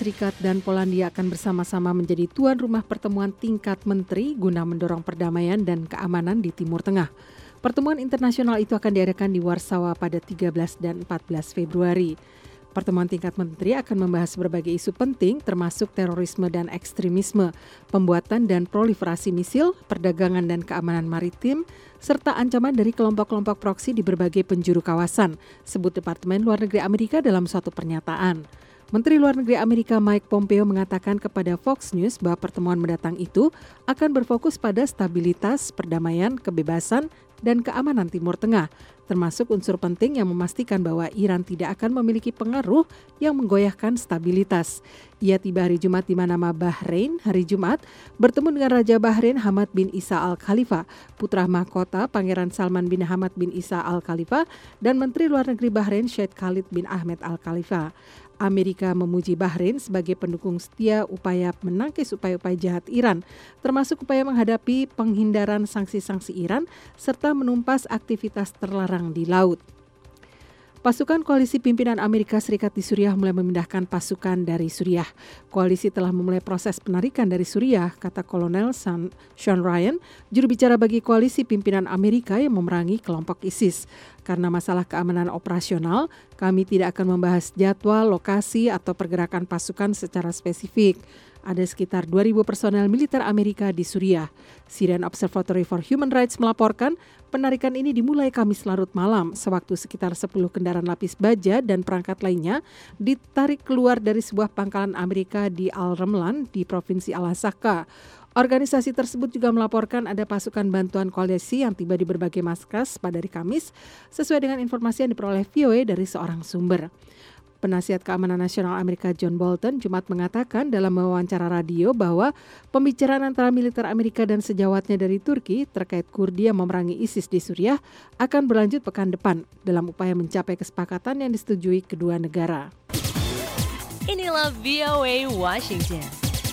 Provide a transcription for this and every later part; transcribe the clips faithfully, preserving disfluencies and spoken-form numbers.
Serikat dan Polandia akan bersama-sama menjadi tuan rumah pertemuan tingkat menteri guna mendorong perdamaian dan keamanan di Timur Tengah. Pertemuan internasional itu akan diadakan di Warsawa pada tiga belas dan empat belas Februari. Pertemuan tingkat menteri akan membahas berbagai isu penting termasuk terorisme dan ekstremisme, pembuatan dan proliferasi misil, perdagangan dan keamanan maritim, serta ancaman dari kelompok-kelompok proksi di berbagai penjuru kawasan, sebut Departemen Luar Negeri Amerika dalam suatu pernyataan. Menteri Luar Negeri Amerika Mike Pompeo mengatakan kepada Fox News bahwa pertemuan mendatang itu akan berfokus pada stabilitas, perdamaian, kebebasan, dan keamanan Timur Tengah, termasuk unsur penting yang memastikan bahwa Iran tidak akan memiliki pengaruh yang menggoyahkan stabilitas. Ia tiba hari Jumat di Manama, Bahrain, hari Jumat, bertemu dengan Raja Bahrain Hamad bin Isa Al Khalifa, putra mahkota Pangeran Salman bin Hamad bin Isa Al Khalifa, dan Menteri Luar Negeri Bahrain Sheikh Khalid bin Ahmed Al Khalifa. Amerika memuji Bahrain sebagai pendukung setia upaya menangkis upaya-upaya jahat Iran, termasuk upaya menghadapi penghindaran sanksi-sanksi Iran serta menumpas aktivitas terlarang di laut. Pasukan koalisi pimpinan Amerika Serikat di Suriah mulai memindahkan pasukan dari Suriah. Koalisi telah memulai proses penarikan dari Suriah, kata Kolonel Sean Ryan, juru bicara bagi koalisi pimpinan Amerika yang memerangi kelompok ISIS. Karena masalah keamanan operasional, kami tidak akan membahas jadwal, lokasi, atau pergerakan pasukan secara spesifik. Ada sekitar dua ribu personel militer Amerika di Suriah. Syrian Observatory for Human Rights melaporkan penarikan ini dimulai Kamis larut malam, sewaktu sekitar sepuluh kendaraan lapis baja dan perangkat lainnya ditarik keluar dari sebuah pangkalan Amerika di Al-Ramlan di Provinsi Al-Hasaka. Organisasi tersebut juga melaporkan ada pasukan bantuan koalisi yang tiba di berbagai markas pada hari Kamis, sesuai dengan informasi yang diperoleh V O A dari seorang sumber. Penasihat Keamanan Nasional Amerika John Bolton Jumat mengatakan dalam wawancara radio bahwa pembicaraan antara militer Amerika dan sejawatnya dari Turki terkait Kurdi yang memerangi ISIS di Suriah akan berlanjut pekan depan dalam upaya mencapai kesepakatan yang disetujui kedua negara. Inilah V O A Washington.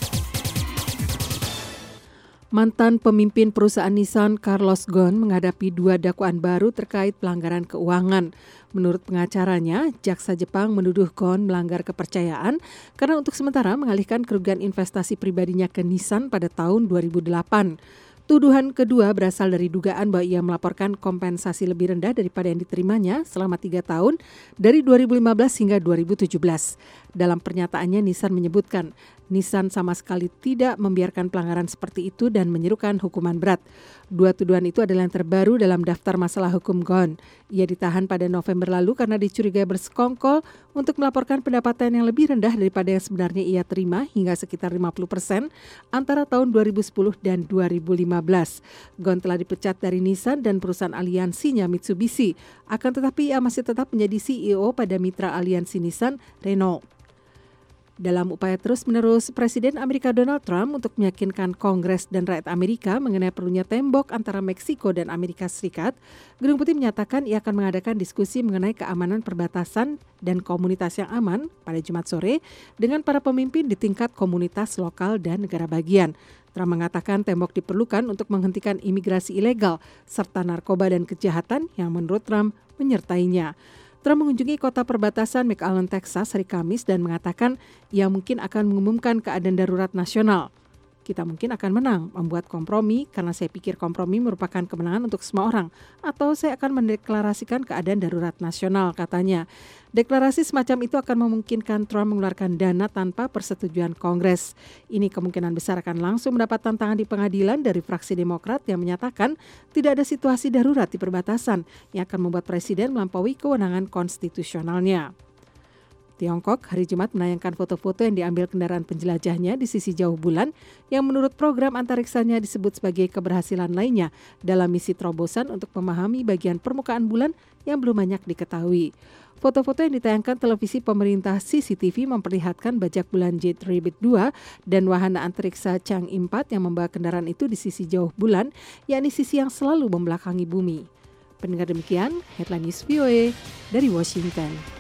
Mantan pemimpin perusahaan Nissan Carlos Ghosn menghadapi dua dakwaan baru terkait pelanggaran keuangan. Menurut pengacaranya, jaksa Jepang menuduh Ghosn melanggar kepercayaan karena untuk sementara mengalihkan kerugian investasi pribadinya ke Nissan pada tahun dua ribu delapan. Tuduhan kedua berasal dari dugaan bahwa ia melaporkan kompensasi lebih rendah daripada yang diterimanya selama tiga tahun dari dua ribu lima belas hingga dua ribu tujuh belas. Dalam pernyataannya, Nissan menyebutkan Nissan sama sekali tidak membiarkan pelanggaran seperti itu dan menyerukan hukuman berat. Dua tuduhan itu adalah yang terbaru dalam daftar masalah hukum Ghosn. Ia ditahan pada November lalu karena dicurigai bersekongkol untuk melaporkan pendapatan yang lebih rendah daripada yang sebenarnya ia terima hingga sekitar lima puluh persen antara tahun dua ribu sepuluh dan dua ribu lima belas. Ghosn telah dipecat dari Nissan dan perusahaan aliansinya Mitsubishi. Akan tetapi ia masih tetap menjadi C E O pada mitra aliansi Nissan, Renault. Dalam upaya terus-menerus Presiden Amerika Donald Trump untuk meyakinkan Kongres dan rakyat Amerika mengenai perlunya tembok antara Meksiko dan Amerika Serikat, Gedung Putih menyatakan ia akan mengadakan diskusi mengenai keamanan perbatasan dan komunitas yang aman pada Jumat sore dengan para pemimpin di tingkat komunitas lokal dan negara bagian. Trump mengatakan tembok diperlukan untuk menghentikan imigrasi ilegal serta narkoba dan kejahatan yang menurut Trump menyertainya. Trump mengunjungi kota perbatasan McAllen, Texas hari Kamis dan mengatakan ia mungkin akan mengumumkan keadaan darurat nasional. Kita mungkin akan menang, membuat kompromi karena saya pikir kompromi merupakan kemenangan untuk semua orang. Atau saya akan mendeklarasikan keadaan darurat nasional, katanya. Deklarasi semacam itu akan memungkinkan Trump mengeluarkan dana tanpa persetujuan Kongres. Ini kemungkinan besar akan langsung mendapat tantangan di pengadilan dari fraksi Demokrat yang menyatakan tidak ada situasi darurat di perbatasan yang akan membuat Presiden melampaui kewenangan konstitusionalnya. Tiongkok hari Jumat menayangkan foto-foto yang diambil kendaraan penjelajahnya di sisi jauh bulan yang menurut program antariksanya disebut sebagai keberhasilan lainnya dalam misi terobosan untuk memahami bagian permukaan bulan yang belum banyak diketahui. Foto-foto yang ditayangkan televisi pemerintah C C T V memperlihatkan bajak bulan Jade Rabbit dua dan wahana antariksa Chang'e empat yang membawa kendaraan itu di sisi jauh bulan, yakni sisi yang selalu membelakangi bumi. Pendengar demikian, Headline News V O A dari Washington.